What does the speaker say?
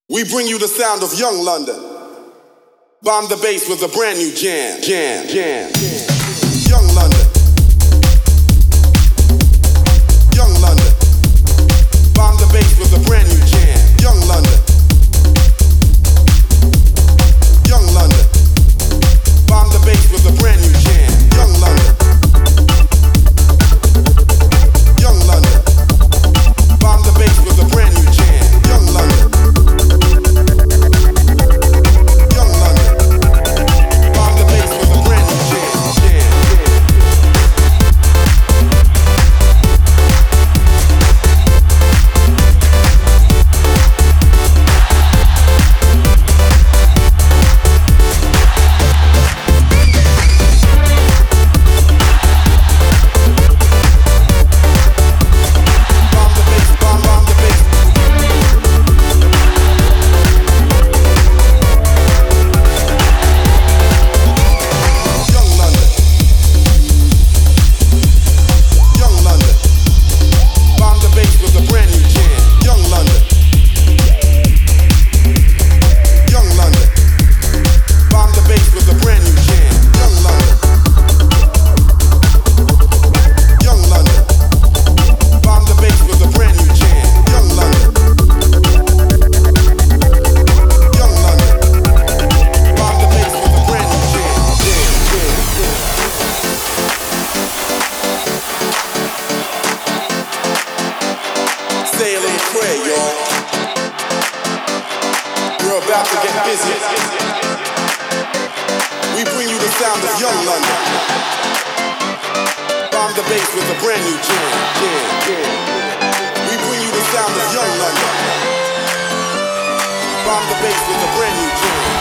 We bring you the sound of Young London. Bomb the bass with a brand new jam. Young London. Young London. Bomb the bass with a brand new jam. Young London. Young London. Bomb the bass with a brand new jam. Young London. Young London. Bomb the bass with a brand new jam. Young London. Young London. Bomb the bass with a brand new jam. Bomb the bass with a brand new jam.